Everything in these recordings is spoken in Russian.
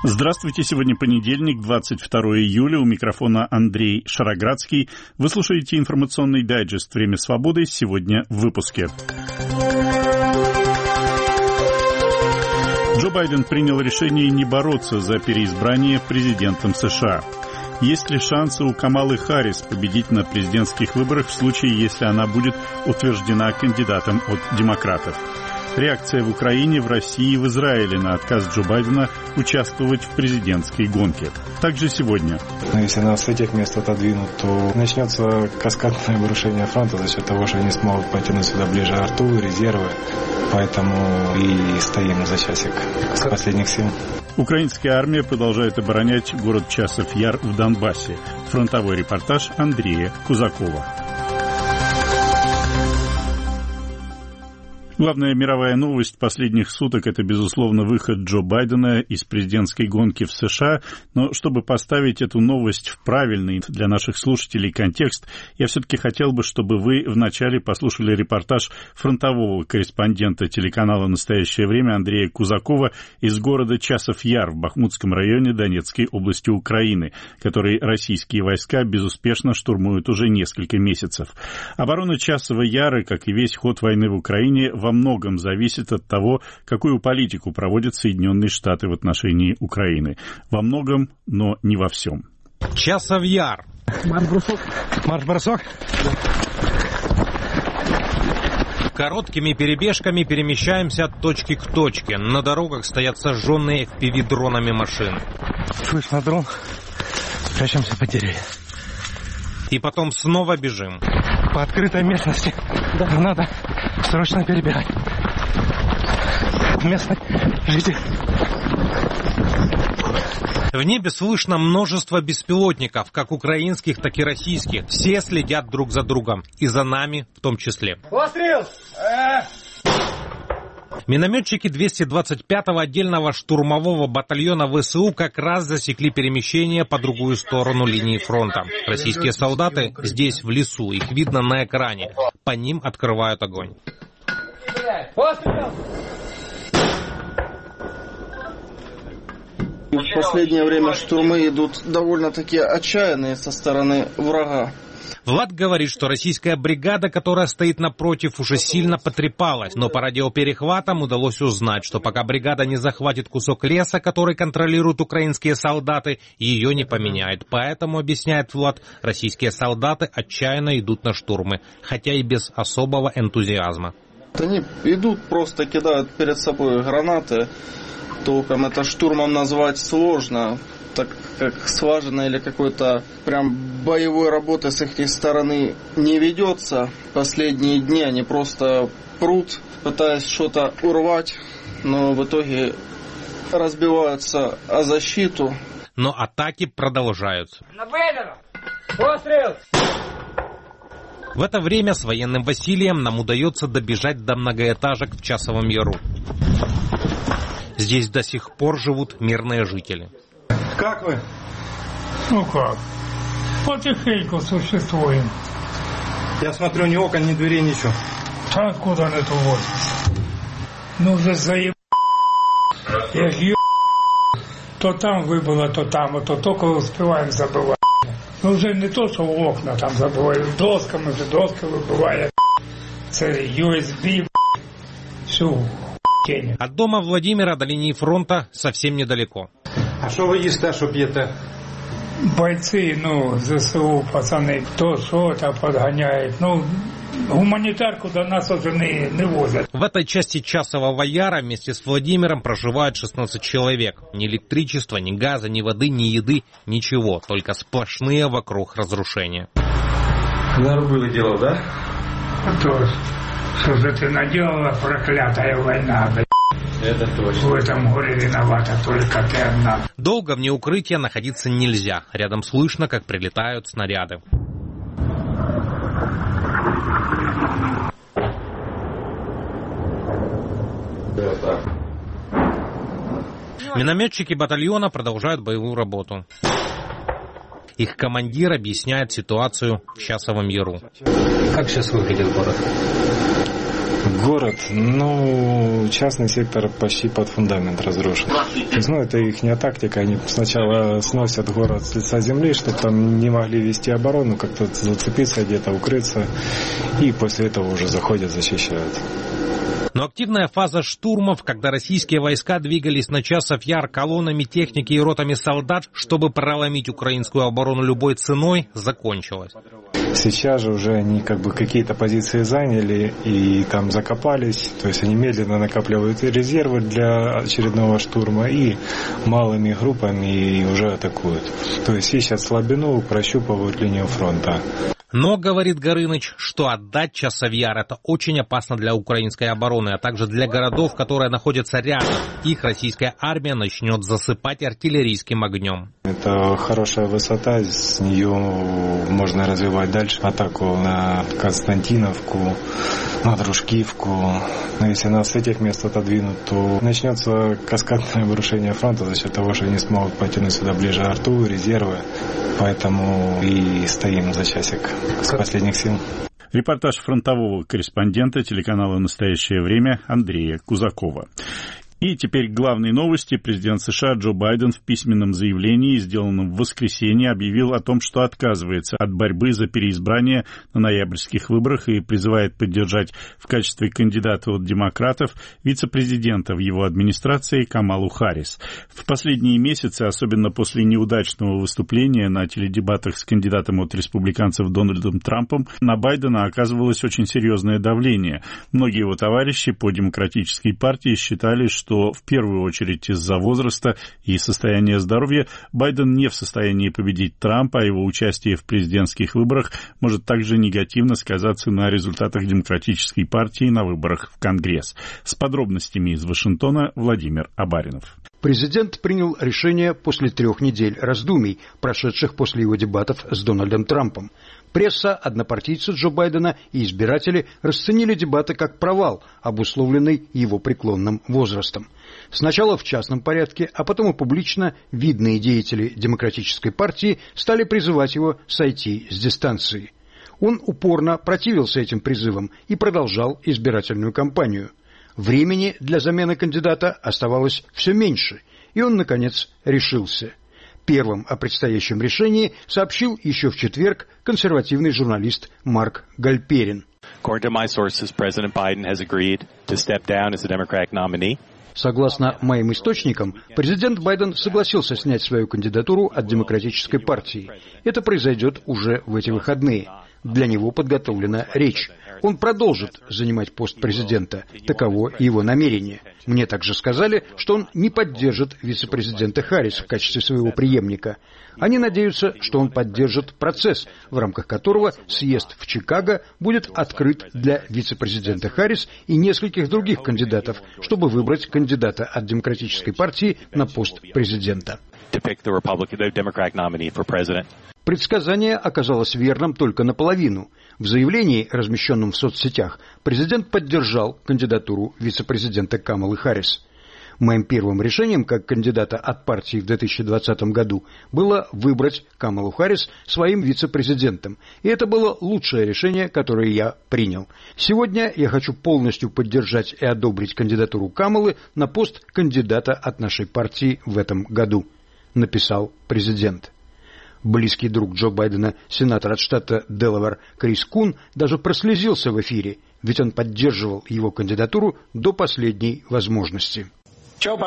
Здравствуйте, сегодня понедельник, 22 июля, у микрофона Андрей Шароградский. Вы слушаете информационный дайджест «Время свободы», сегодня в выпуске. Джо Байден принял решение не бороться за переизбрание президентом США. Есть ли шансы у Камалы Харрис победить на президентских выборах в случае, если она будет утверждена кандидатом от демократов? Реакция в Украине, в России и в Израиле на отказ Джо Байдена участвовать в президентской гонке. Также сегодня. Если нас с этих мест отодвинут, то начнется каскадное обрушение фронта за счет того, что они смогут потянуть сюда ближе арту, резервы. Поэтому и стоим за часик с последних сил. Украинская армия продолжает оборонять город Часов Яр в Донбассе. Фронтовой репортаж Андрея Кузакова. Главная мировая новость последних суток – это, безусловно, выход Джо Байдена из президентской гонки в США. Но чтобы поставить эту новость в правильный для наших слушателей контекст, я все-таки хотел бы, чтобы вы вначале послушали репортаж фронтового корреспондента телеканала «Настоящее время» Андрея Кузакова из города Часов Яр в Бахмутском районе Донецкой области Украины, который российские войска безуспешно штурмуют уже несколько месяцев. Оборона Часова Яра, как и весь ход войны в Украине, во многом зависит от того, какую политику проводят Соединенные Штаты в отношении Украины. Во многом, но не во всем. Часов Яр. Марш-бросок. Марш-бросок? Короткими перебежками перемещаемся от точки к точке. На дорогах стоят сожженные FPV-дронами машины. Слышно дрон. Прячемся по деревьям. И потом снова бежим. По открытой местности. Да. Надо срочно перебирать. Местный житель. В небе слышно множество беспилотников, как украинских, так и российских. Все следят друг за другом. И за нами в том числе. Пострел! Минометчики 225-го отдельного штурмового батальона ВСУ как раз засекли перемещение по другую сторону линии фронта. Российские солдаты здесь, в лесу. Их видно на экране. По ним открывают огонь. В последнее время штурмы идут довольно-таки отчаянные со стороны врага. Влад говорит, что российская бригада, которая стоит напротив, уже сильно потрепалась. Но по радиоперехватам удалось узнать, что пока бригада не захватит кусок леса, который контролируют украинские солдаты, ее не поменяет. Поэтому, объясняет Влад, российские солдаты отчаянно идут на штурмы, хотя и без особого энтузиазма. Они идут, просто кидают перед собой гранаты. Толком это штурмом назвать сложно, так как скважина или какой-то прям боевой работы с их стороны не ведется. Последние дни они просто прут, пытаясь что-то урвать, но в итоге разбиваются о защиту. Но атаки продолжаются. Пострел! В это время с военным Василием нам удается добежать до многоэтажек в Часовом Яру. Здесь до сих пор живут мирные жители. Как вы? Ну как? Потихоньку существуем. Я смотрю, ни окон, ни дверей, ничего. А откуда на эту возраст? Ну уже заеб... Я ж то там выбыло, то там, а то только успеваем забывать. Ну уже не то, что окна там забываю, досками вже доска вибиває. Це USB, всю тень. От дома Владимира до линии фронта совсем недалеко. А що ви їсте, що п'єте? Бойцы, ЗСУ, пацаны, кто что-то подгоняет. Гуманитарку до нас уже не возят. В этой части Часового Яра вместе с Владимиром проживают 16 человек. Ни электричества, ни газа, ни воды, ни еды, ничего. Только сплошные вокруг разрушения. Наробили дело, да? То, что же ты наделала, проклятая война, блядь. Это точно. В этом горе виновата только ты одна. Долго вне укрытия находиться нельзя. Рядом слышно, как прилетают снаряды. Минометчики батальона продолжают боевую работу. Их командир объясняет ситуацию в Часовом Яру. Как сейчас выглядит город? Город, частный сектор почти под фундамент разрушен. Это их тактика. Они сначала сносят город с лица земли, чтобы там не могли вести оборону, как-то зацепиться где-то, укрыться. И после этого уже заходят, защищают. Но активная фаза штурмов, когда российские войска двигались на часов яр колоннами техники и ротами солдат, чтобы проломить украинскую оборону любой ценой, закончилась. Сейчас же уже они какие-то позиции заняли и там закопались. То есть они медленно накапливают резервы для очередного штурма и малыми группами уже атакуют. То есть ищут слабину, прощупывают линию фронта. Но, говорит Горыныч, что отдать Часов-Яр — это очень опасно для украинской обороны, а также для городов, которые находятся рядом. Их российская армия начнет засыпать артиллерийским огнем. Это хорошая высота, с нее можно развивать дальше атаку на Константиновку, на Дружкивку. Но если нас с этих мест отодвинут, то начнется каскадное обрушение фронта за счет того, что они смогут потянуть сюда ближе арту, резервы. Поэтому и стоим за часик с последних сил. Репортаж фронтового корреспондента телеканала «Настоящее время» Андрея Кузакова. И теперь к главной новости. Президент США Джо Байден в письменном заявлении, сделанном в воскресенье, объявил о том, что отказывается от борьбы за переизбрание на ноябрьских выборах и призывает поддержать в качестве кандидата от демократов вице-президента в его администрации Камалу Харрис. В последние месяцы, особенно после неудачного выступления на теледебатах с кандидатом от республиканцев Дональдом Трампом, на Байдена оказывалось очень серьезное давление. Многие его товарищи по демократической партии считали, что в первую очередь из-за возраста и состояния здоровья Байден не в состоянии победить Трампа, а его участие в президентских выборах может также негативно сказаться на результатах демократической партии на выборах в Конгресс. С подробностями из Вашингтона Владимир Абаринов. Президент принял решение после 3 недель раздумий, прошедших после его дебатов с Дональдом Трампом. Пресса, однопартийцы Джо Байдена и избиратели расценили дебаты как провал, обусловленный его преклонным возрастом. Сначала в частном порядке, а потом и публично видные деятели Демократической партии стали призывать его сойти с дистанции. Он упорно противился этим призывам и продолжал избирательную кампанию. Времени для замены кандидата оставалось все меньше, и он, наконец, решился. Первым о предстоящем решении сообщил еще в четверг консервативный журналист Марк Гальперин. Согласно моим источникам, президент Байден согласился снять свою кандидатуру от Демократической партии. Это произойдет уже в эти выходные. Для него подготовлена речь. Он продолжит занимать пост президента. Таково его намерение. Мне также сказали, что он не поддержит вице-президента Харрис в качестве своего преемника. Они надеются, что он поддержит процесс, в рамках которого съезд в Чикаго будет открыт для вице-президента Харрис и нескольких других кандидатов, чтобы выбрать кандидата от Демократической партии на пост президента. Предсказание оказалось верным только наполовину. В заявлении, размещенном в соцсетях, президент поддержал кандидатуру вице-президента Камалы Харрис. Моим первым решением как кандидата от партии в 2020 году было выбрать Камалу Харрис своим вице-президентом. И это было лучшее решение, которое я принял. Сегодня я хочу полностью поддержать и одобрить кандидатуру Камалы на пост кандидата от нашей партии в этом году, написал президент. Близкий друг Джо Байдена, сенатор от штата Делавэр Крис Кун, даже прослезился в эфире, ведь он поддерживал его кандидатуру до последней возможности. Джо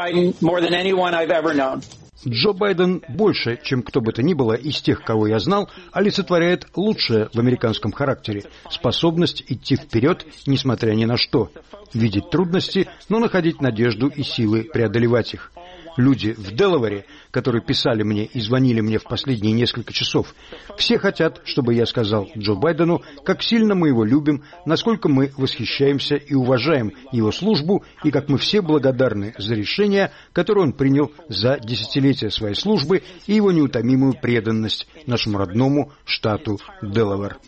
Байден больше, чем кто бы то ни было из тех, кого я знал, олицетворяет лучшее в американском характере – способность идти вперед, несмотря ни на что, видеть трудности, но находить надежду и силы преодолевать их. Люди в Делавере, которые писали мне и звонили мне в последние несколько часов, все хотят, чтобы я сказал Джо Байдену, как сильно мы его любим, насколько мы восхищаемся и уважаем его службу, и как мы все благодарны за решение, которое он принял за десятилетия своей службы и его неутомимую преданность нашему родному штату Делавэр.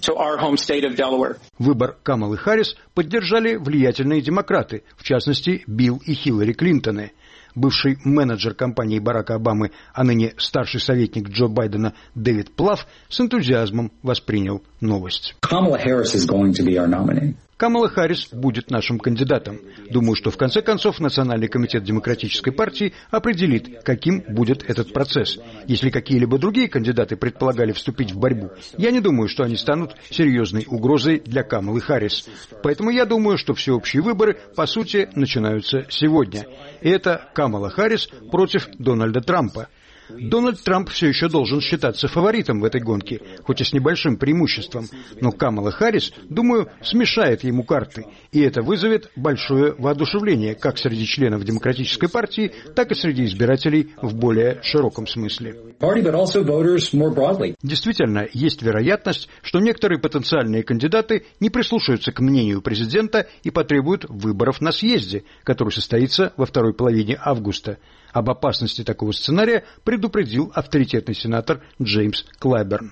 Выбор Камалы Харрис поддержали влиятельные демократы, в частности, Билл и Хиллари Клинтоны. Бывший менеджер компании Барака Обамы, а ныне старший советник Джо Байдена Дэвид Плав с энтузиазмом воспринял новость. Камала Харрис будет нашим кандидатом. Думаю, что в конце концов Национальный комитет Демократической партии определит, каким будет этот процесс. Если какие-либо другие кандидаты предполагали вступить в борьбу, я не думаю, что они станут серьезной угрозой для Камалы Харрис. Поэтому я думаю, что всеобщие выборы, по сути, начинаются сегодня. И это Камала Харрис против Дональда Трампа. Дональд Трамп все еще должен считаться фаворитом в этой гонке, хоть и с небольшим преимуществом. Но Камала Харрис, думаю, смешает ему карты. И это вызовет большое воодушевление как среди членов Демократической партии, так и среди избирателей в более широком смысле. Действительно, есть вероятность, что некоторые потенциальные кандидаты не прислушаются к мнению президента и потребуют выборов на съезде, который состоится во второй половине августа. Об опасности такого сценария предупредил авторитетный сенатор Джеймс Клайберн.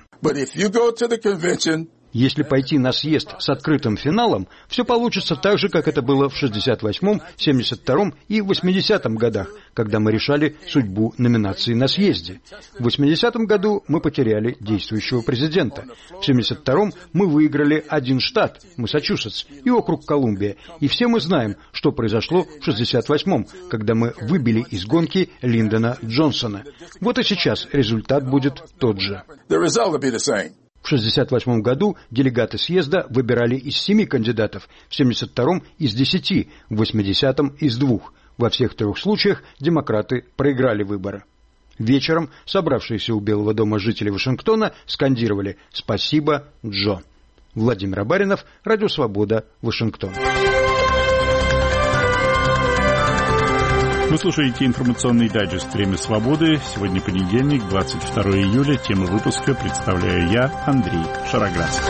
Если пойти на съезд с открытым финалом, все получится так же, как это было в 68-м, 72-м и 80-м годах, когда мы решали судьбу номинации на съезде. В 80-м году мы потеряли действующего президента. В 72-м мы выиграли один штат, Массачусетс, и округ Колумбия. И все мы знаем, что произошло в 68-м, когда мы выбили из гонки Линдона Джонсона. Вот и сейчас результат будет тот же. В 1968 году делегаты съезда выбирали из 7 кандидатов, в 1972 из 10, в 1980 из 2. Во всех 3 случаях демократы проиграли выборы. Вечером собравшиеся у Белого дома жители Вашингтона скандировали «Спасибо, Джо». Владимир Абаринов, Радио Свобода, Вашингтон. Вы слушаете информационный дайджест «Время свободы». Сегодня понедельник, 22 июля. Тему выпуска представляю я, Андрей Шароградский.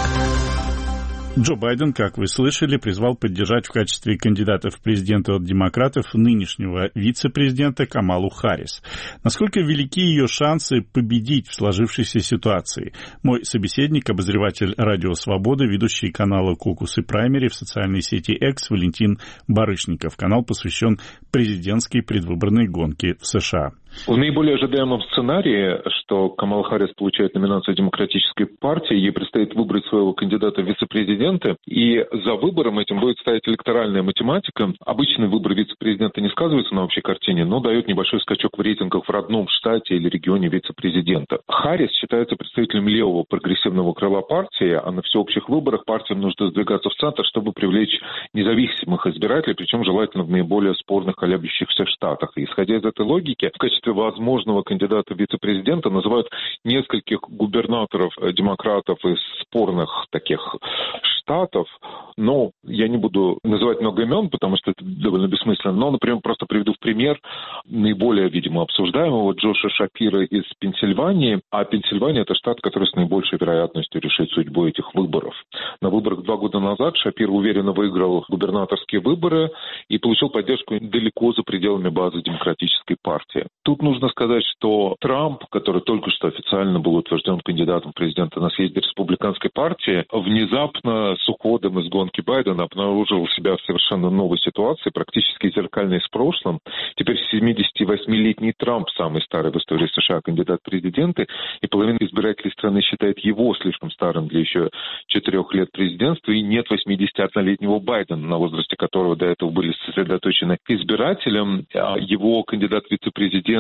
Джо Байден, как вы слышали, призвал поддержать в качестве кандидата в президенты от демократов нынешнего вице-президента Камалу Харрис. Насколько велики ее шансы победить в сложившейся ситуации? Мой собеседник, обозреватель Радио Свобода, ведущий канала «Кокус и Праймери» в социальной сети X Валентин Барышников. Канал посвящен президентской предвыборной гонке в США. В наиболее ожидаемом сценарии, что Камала Харрис получает номинацию Демократической партии, ей предстоит выбрать своего кандидата в вице-президенты, и за выбором этим будет стоять электоральная математика. Обычный выбор вице-президента не сказывается на общей картине, но дает небольшой скачок в рейтингах в родном штате или регионе вице-президента. Харрис считается представителем левого прогрессивного крыла партии, а на всеобщих выборах партиям нужно сдвигаться в центр, чтобы привлечь независимых избирателей, причем желательно в наиболее спорных колеблющихся штатах. И, исходя из этой логики, в качестве возможного кандидата в вице-президента называют нескольких губернаторов-демократов из спорных таких штатов, но я не буду называть много имен, потому что это довольно бессмысленно, но, например, просто приведу в пример наиболее, видимо, обсуждаемого Джоша Шапира из Пенсильвании, а Пенсильвания – это штат, который с наибольшей вероятностью решит судьбу этих выборов. На выборах 2 года назад Шапир уверенно выиграл губернаторские выборы и получил поддержку далеко за пределами базы Демократической партии. Тут нужно сказать, что Трамп, который только что официально был утвержден кандидатом в президента на съезде Республиканской партии, внезапно с уходом из гонки Байдена обнаружил себя в совершенно новой ситуации, практически зеркальной с прошлым. Теперь 78-летний Трамп, самый старый в истории США кандидат в президенты, и половина избирателей страны считает его слишком старым для еще 4 лет президентства, и нет 81-летнего Байдена, на возрасте которого до этого были сосредоточены избирателям. Его кандидат в вице-президенты,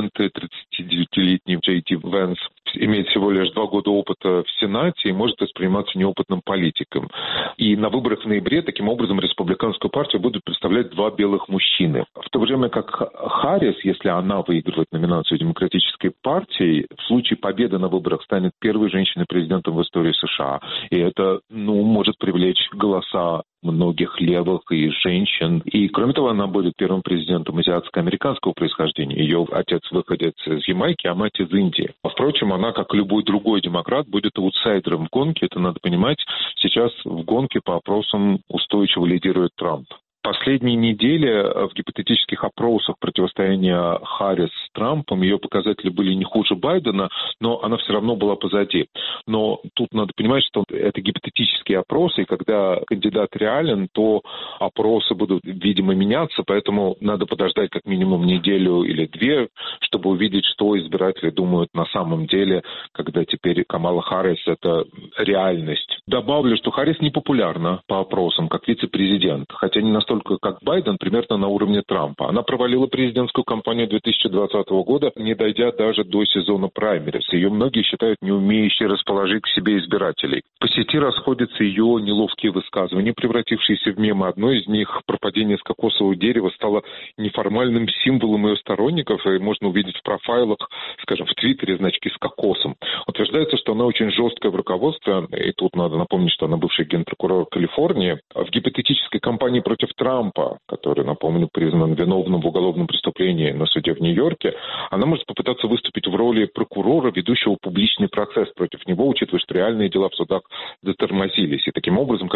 39-летний Джей Ди Вэнс, имеет всего лишь 2 года опыта в Сенате и может восприниматься неопытным политиком. И на выборах в ноябре таким образом республиканскую партию будут представлять 2 белых мужчины. В то время как Харрис, если она выигрывает номинацию Демократической партии, в случае победы на выборах станет первой женщиной-президентом в истории США. И это, может привлечь голоса многих левых и женщин. И, кроме того, она будет первым президентом азиатско-американского происхождения. Ее отец выходец из Ямайки, а мать из Индии. Впрочем, она, как и любой другой демократ, будет аутсайдером в гонке. Это надо понимать. Сейчас в гонке по опросам устойчиво лидирует Трамп. последние недели в гипотетических опросах противостояния Харрис с Трампом ее показатели были не хуже Байдена, но она все равно была позади. Но тут надо понимать, что это гипотетические опросы, и когда кандидат реален, то опросы будут, видимо, меняться, поэтому надо подождать как минимум неделю или две, чтобы увидеть, что избиратели думают на самом деле, когда теперь Камала Харрис – это реальность. Добавлю, что Харрис не популярна по опросам как вице-президент, хотя не настолько, как Байден, примерно на уровне Трампа. Она провалила президентскую кампанию 2020 года, не дойдя даже до сезона праймериз. Ее многие считают не умеющей расположить к себе избирателей. По сети расходятся ее неловкие высказывания, превратившиеся в мемы. Одно из них, пропадение с кокосового дерева, стало неформальным символом ее сторонников, и можно увидеть в профайлах, скажем, в Твиттере значки с кокосом. Утверждается, что она очень жесткая в руководстве, и тут надо напомнить, что она бывший генпрокурор Калифорнии. В гипотетической кампании против Трампа, который, напомню, признан виновным в уголовном преступлении на суде в Нью-Йорке, она может попытаться выступить в роли прокурора, ведущего публичный процесс против него, учитывая, что реальные дела в судах затормозились. И таким образом,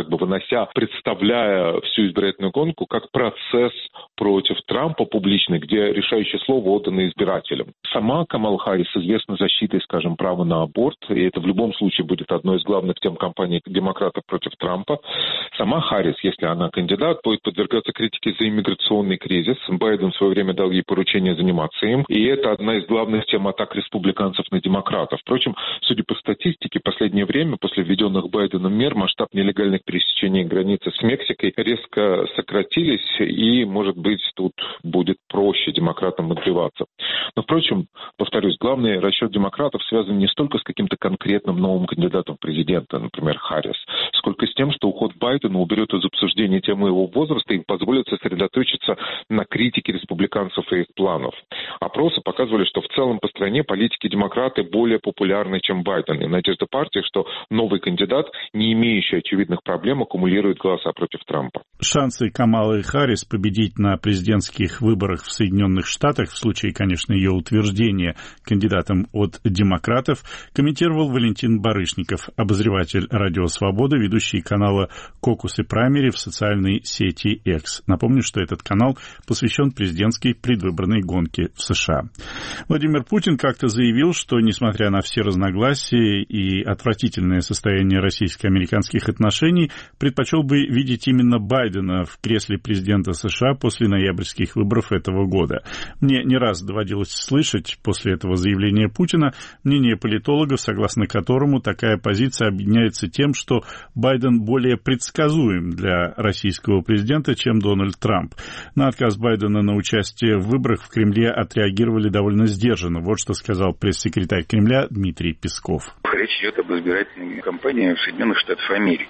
представляя всю избирательную гонку как процесс против Трампа публичный, где решающее слово отдано избирателям. Сама Камала Харрис известна защитой, скажем, права на аборт, и это в любом случае будет одной из главных тем кампании демократов против Трампа. Сама Харрис, если она кандидат, будет подвергаться критике за иммиграционный кризис. Байден в свое время дал ей поручение заниматься им, и это одна из главных тем атак республиканцев на демократов. Впрочем, судя по статистике, в последнее время, после введенных Байденом мер, масштаб нелегальных пересечений границы с Мексикой резко сократились, и, может быть, тут будет проще демократам отбиваться. Но, впрочем, повторюсь, главный расчет демократов связан не столько с каким-то конкретным новым кандидатом в президента, например, Харрис, сколько с тем, что уход Байдена уберет из обсуждения темы его возраста и позволит сосредоточиться на критике республиканцев и их планов. Опросы показывали, что в целом по стране политики-демократы более популярны, чем Байден. И надежда партии, что новый кандидат, не имеющий очевидных проблем, аккумулирует голоса против Трампа. Шансы Камалы Харрис победить на президентских выборах в Соединенных Штатах, в случае, конечно, ее утверждения кандидатом от демократов, комментировал Валентин Барышников, обозреватель «Радио Свобода», ведущий канала «Кокус и Праймери» в социальной сети X. Напомню, что этот канал посвящен президентской предвыборной гонке в США. Владимир Путин как-то заявил, что, несмотря на все разногласия и отвратительное состояние российско-американских отношений, предпочел бы видеть именно Байдена в кресле президента США после ноябрьских выборов этого года. Мне не раз доводилось слышать после этого заявления Путина мнение политологов, согласно которому такая позиция объединяется тем, что Байден более предсказуем для российского президента, чем Дональд Трамп. На отказ Байдена на участие в выборах в Кремле отреагировали довольно сдержанно. Вот что сказал пресс-секретарь Кремля Дмитрий Песков. Речь идет об избирательной кампании в Соединенных Штатах Америки.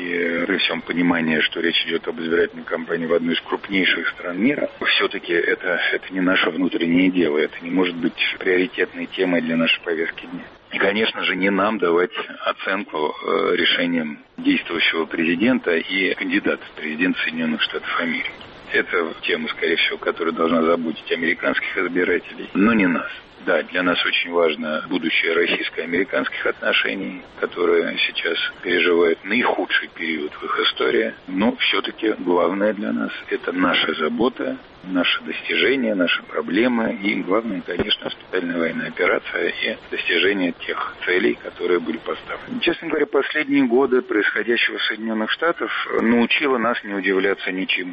И при всем понимании, что речь идет об избирательной кампании в одной из крупнейших стран мира, все-таки это не наше внутреннее дело, это не может быть приоритетной темой для нашей повестки дня. И, конечно же, не нам давать оценку решениям действующего президента и кандидата в президент Соединенных Штатов Америки. Это тема, скорее всего, которая должна заботить американских избирателей, но не нас. Да, для нас очень важно будущее российско-американских отношений, которые сейчас переживают наихудший период в их истории. Но все-таки главное для нас – это наша забота, наши достижения, наши проблемы и, главное, конечно, специальная военная операция и достижение тех целей, которые были поставлены. Честно говоря, последние годы происходящего в Соединенных Штатах научило нас не удивляться ничему.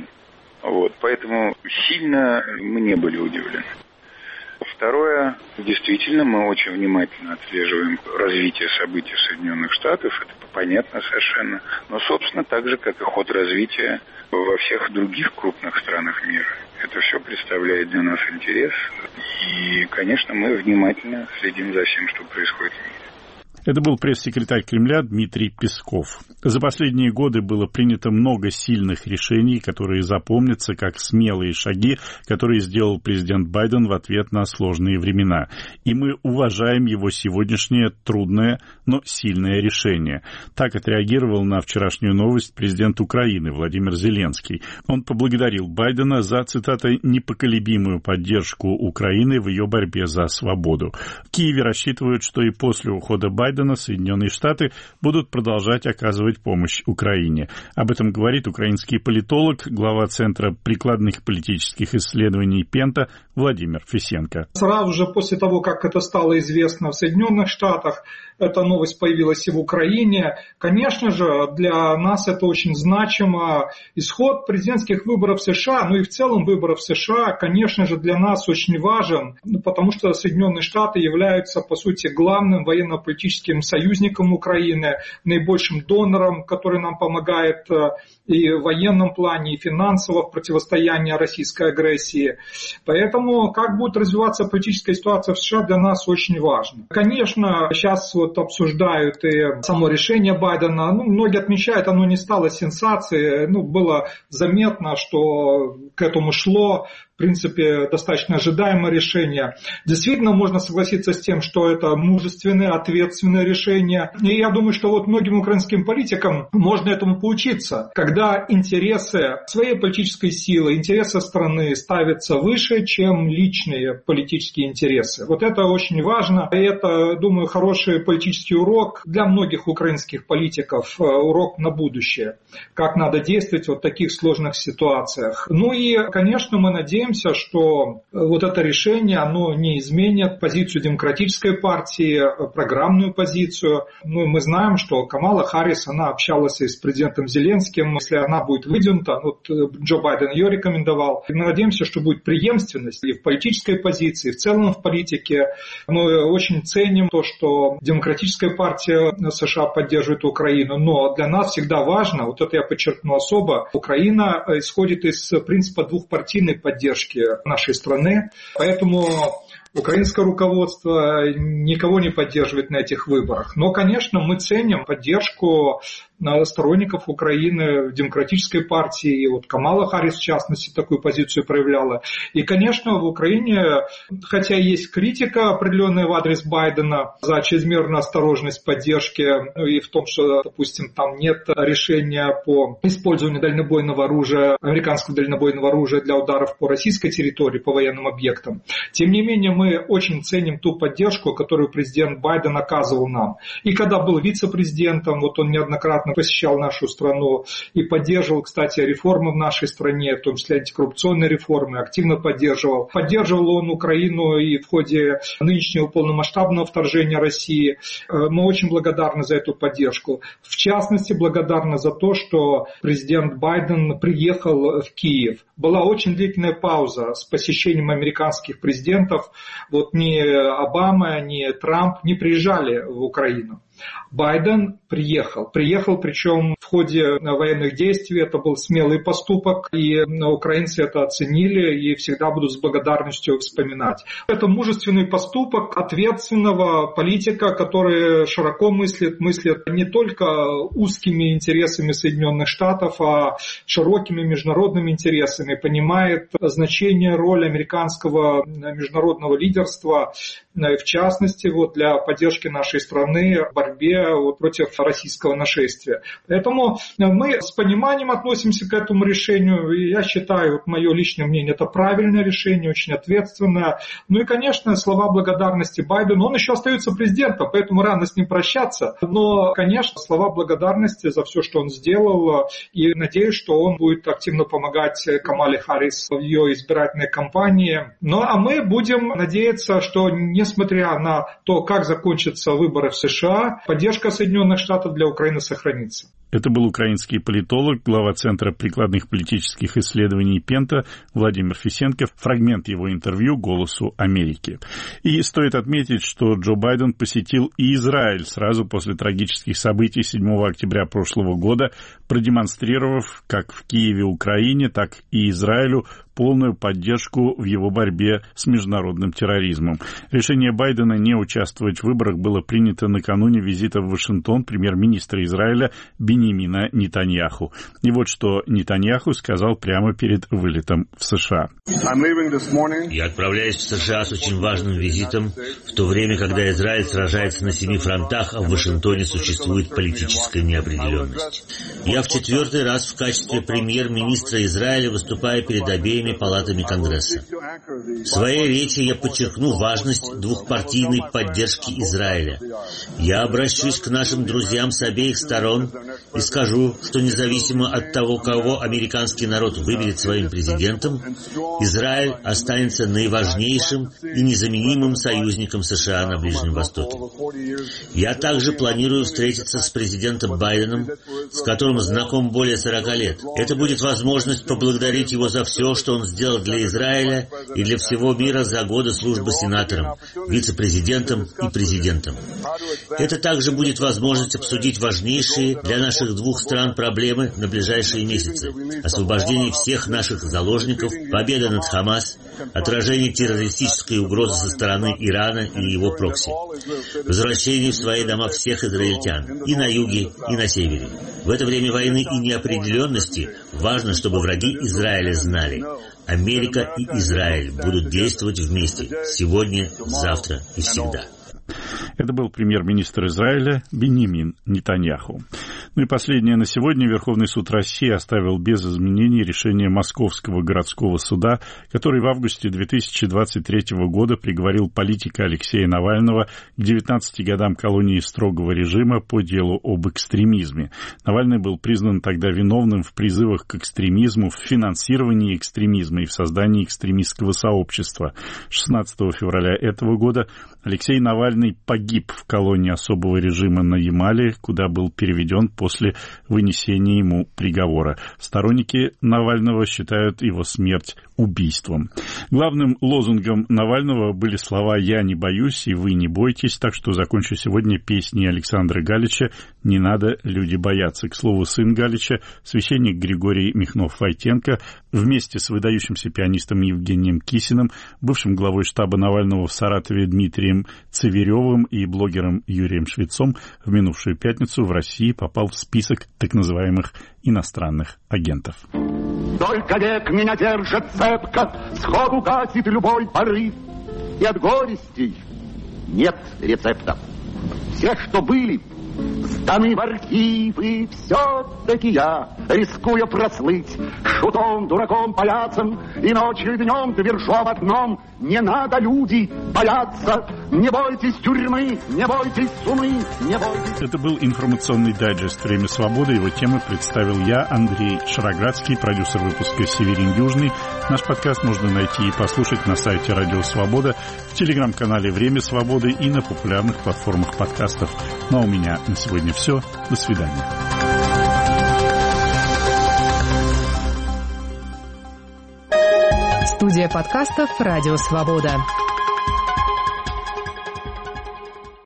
Поэтому сильно мы не были удивлены. Второе, действительно, мы очень внимательно отслеживаем развитие событий в Соединенных Штатах, это понятно совершенно, но, собственно, так же, как и ход развития во всех других крупных странах мира. Это все представляет для нас интерес, и, конечно, мы внимательно следим за всем, что происходит в мире. Это был пресс-секретарь Кремля Дмитрий Песков. За последние годы было принято много сильных решений, которые запомнятся как смелые шаги, которые сделал президент Байден в ответ на сложные времена. И мы уважаем его сегодняшнее трудное, но сильное решение. Так отреагировал на вчерашнюю новость президент Украины Владимир Зеленский. Он поблагодарил Байдена за, цитата, «непоколебимую поддержку Украины в ее борьбе за свободу». В Киеве рассчитывают, что и после ухода Байдена Байдена Соединенные Штаты будут продолжать оказывать помощь Украине. Об этом говорит украинский политолог, глава Центра прикладных политических исследований Пента Владимир Фисенко. Сразу же после того, как это стало известно в Соединенных Штатах, эта новость появилась и в Украине. Конечно же, для нас это очень значимо. Исход президентских выборов в США, и в целом выборов в США, конечно же, для нас очень важен, потому что Соединенные Штаты являются, по сути, главным военно-политическим союзником Украины, наибольшим донором, который нам помогает и в военном плане, и финансово в противостоянии российской агрессии. Поэтому, как будет развиваться политическая ситуация в США, для нас очень важно. Конечно, сейчас обсуждают и само решение Байдена. Многие отмечают, оно не стало сенсацией. Было заметно, что к этому шло. В принципе, достаточно ожидаемое решение. Действительно, можно согласиться с тем, что это мужественное, ответственное решение. И я думаю, что многим украинским политикам можно этому поучиться, когда интересы своей политической силы, интересы страны ставятся выше, чем личные политические интересы. Это очень важно. И это, думаю, хороший политический урок для многих украинских политиков, урок на будущее. Как надо действовать в таких сложных ситуациях. И, конечно, мы надеемся, что это решение, оно не изменит позицию демократической партии, программную позицию. Мы знаем, что Камала Харрис, она общалась и с президентом Зеленским. Если она будет выдвинута, Джо Байден ее рекомендовал. Мы надеемся, что будет преемственность и в политической позиции, и в целом в политике. Мы очень ценим то, что демократическая партия США поддерживает Украину. Но для нас всегда важно, это я подчеркну особо, Украина исходит из принципа двухпартийной поддержки нашей страны. Поэтому украинское руководство никого не поддерживает на этих выборах. Но, конечно, мы ценим поддержку сторонников Украины в демократической партии. И Камала Харрис, в частности, такую позицию проявляла. И, конечно, в Украине, хотя есть критика определенная в адрес Байдена за чрезмерную осторожность поддержки и в том, что, допустим, там нет решения по использованию дальнобойного оружия, американского дальнобойного оружия для ударов по российской территории, по военным объектам. Тем не менее, мы очень ценим ту поддержку, которую президент Байден оказывал нам. И когда был вице-президентом, он неоднократно посещал нашу страну и поддерживал, кстати, реформы в нашей стране, в том числе антикоррупционные реформы, активно поддерживал. Поддерживал он Украину и в ходе нынешнего полномасштабного вторжения России. Мы очень благодарны за эту поддержку. В частности, благодарны за то, что президент Байден приехал в Киев. Была очень длительная пауза с посещением американских президентов. Ни Обама, ни Трамп не приезжали в Украину. Байден приехал, причем в ходе военных действий. Это был смелый поступок, и украинцы это оценили и всегда будут с благодарностью вспоминать. Это мужественный поступок ответственного политика, который широко мыслит не только узкими интересами Соединенных Штатов, а широкими международными интересами, понимает значение, роль американского международного лидерства, в частности, для поддержки нашей страны в борьбе против российского нашествия. Поэтому мы с пониманием относимся к этому решению. И я считаю, мое личное мнение, это правильное решение, очень ответственное. И, конечно, слова благодарности Байдену. Он еще остается президентом, поэтому рано с ним прощаться. Но, конечно, слова благодарности за все, что он сделал. И надеюсь, что он будет активно помогать Камале Харрис в ее избирательной кампании. А мы будем надеяться, что, несмотря на то, как закончатся выборы в США, поддержка Соединенных Штатов для Украины сохранится. Это был украинский политолог, глава Центра прикладных политических исследований Пента Владимир Фисенко. Фрагмент его интервью «Голосу Америки». И стоит отметить, что Джо Байден посетил и Израиль сразу после трагических событий 7 октября прошлого года, продемонстрировав как в Киеве, Украине, так и Израилю полную поддержку в его борьбе с международным терроризмом. Решение Байдена не участвовать в выборах было принято накануне визита в Вашингтон премьер-министра Израиля Биньямина Нетаньяху. И что Нетаньяху сказал прямо перед вылетом в США. Я отправляюсь в США с очень важным визитом, в то время, когда Израиль сражается на 7 фронтах, а в Вашингтоне существует политическая неопределенность. Я в 4-й раз в качестве премьер-министра Израиля выступаю перед обеими обеими палатами Конгресса. В своей речи я подчеркну важность двухпартийной поддержки Израиля. Я обращусь к нашим друзьям с обеих сторон и скажу, что независимо от того, кого американский народ выберет своим президентом, Израиль останется наиважнейшим и незаменимым союзником США на Ближнем Востоке. Я также планирую встретиться с президентом Байденом, с которым знаком более 40 лет. Это будет возможность поблагодарить его за все, что он сделал для Израиля и для всего мира за годы службы сенатором, вице-президентом и президентом. Это также будет возможность обсудить важнейшие для наших двух стран проблемы на ближайшие месяцы. Освобождение всех наших заложников, победа над Хамас, отражение террористической угрозы со стороны Ирана и его прокси, возвращение в свои дома всех израильтян и на юге, и на севере. В это время войны и неопределенности важно, чтобы враги Израиля знали: Америка и Израиль будут действовать вместе сегодня, завтра и всегда. Это был премьер-министр Израиля Биньямин Нетаньяху. Ну и последнее на сегодня. Верховный суд России оставил без изменений решение Московского городского суда, который в августе 2023 года приговорил политика Алексея Навального к 19 годам колонии строгого режима по делу об экстремизме. Навальный был признан тогда виновным в призывах к экстремизму, в финансировании экстремизма и в создании экстремистского сообщества. 16 февраля этого года Алексей Навальный погиб в колонии особого режима на Ямале, куда был переведен после вынесения ему приговора. Сторонники Навального считают его смерть убийством. Главным лозунгом Навального были слова «Я не боюсь, и вы не бойтесь», так что закончу сегодня песней Александра Галича «Не надо, люди боятся». К слову, сын Галича, священник Григорий Михнов-Войтенко, вместе с выдающимся пианистом Евгением Кисиным, бывшим главой штаба Навального в Саратове Дмитрием Цеверевым и блогером Юрием Швецом в минувшую пятницу в России попал в список так называемых иностранных агентов. Только век меня держит цепко, сходу гасит любой порыв, и от горестей нет рецепта. Все, что были, сданы в архивы, все-таки я, рискуя прослыть шутом, дураком, паяцем, и ночью и днем твержу об одном: не надо, люди, бояться, не бойтесь тюрьмы, не бойтесь сумы, не бойтесь... Это был информационный дайджест «Время свободы». Его темы представил я, Андрей Шароградский, продюсер выпуска Северин Южный. Наш подкаст можно найти и послушать на сайте Радио Свобода, в телеграм-канале «Время свободы» и на популярных платформах подкастов. Ну а у меня на сегодня все. До свидания. Студия подкастов «Радио Свобода».